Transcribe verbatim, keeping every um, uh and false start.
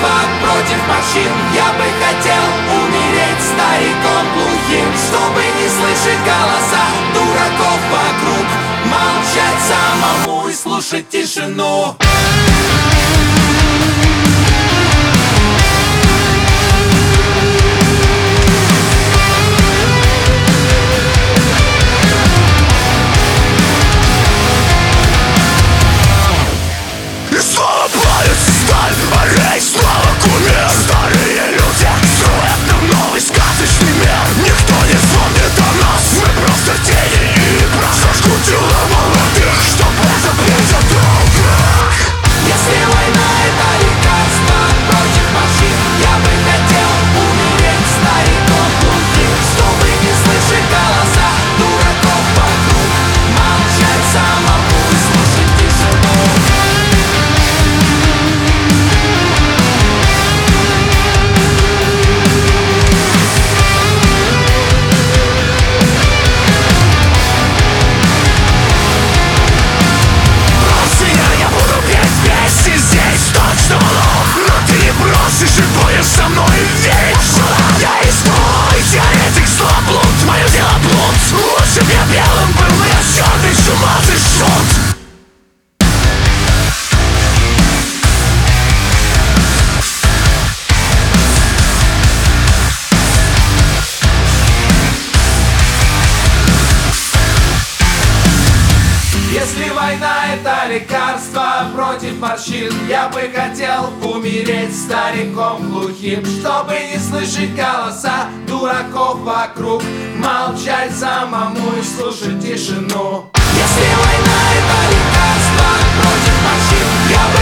лекарство против морщин. Я бы хотел умереть стариком глухим, чтобы не слышать голоса дураков вокруг, молчать самому и слушать тишину. Слава кумир! Старые люди строят нам новый сказочный мир. Никто не вспомнит о нас, мы просто тени и прах. Зашкутила молодых, что позабыть о долгах. Если война — это лекарство против морщин, я бы хотел умереть стариком глухим, чтобы не слышать голоса дураков вокруг, молчать самому и слушать тишину. Живое со мной вечно. Я изгой, теоретик зла, блуд. Мое дело блуд. Лучше б я белым был, но я черный чумазый шут. Если война — это лекарство против морщин, я бы хотел умереть стариком глухим, чтобы не слышать голоса дураков вокруг, молчать самому и слушать тишину. Если война — это лекарство против морщин, я бы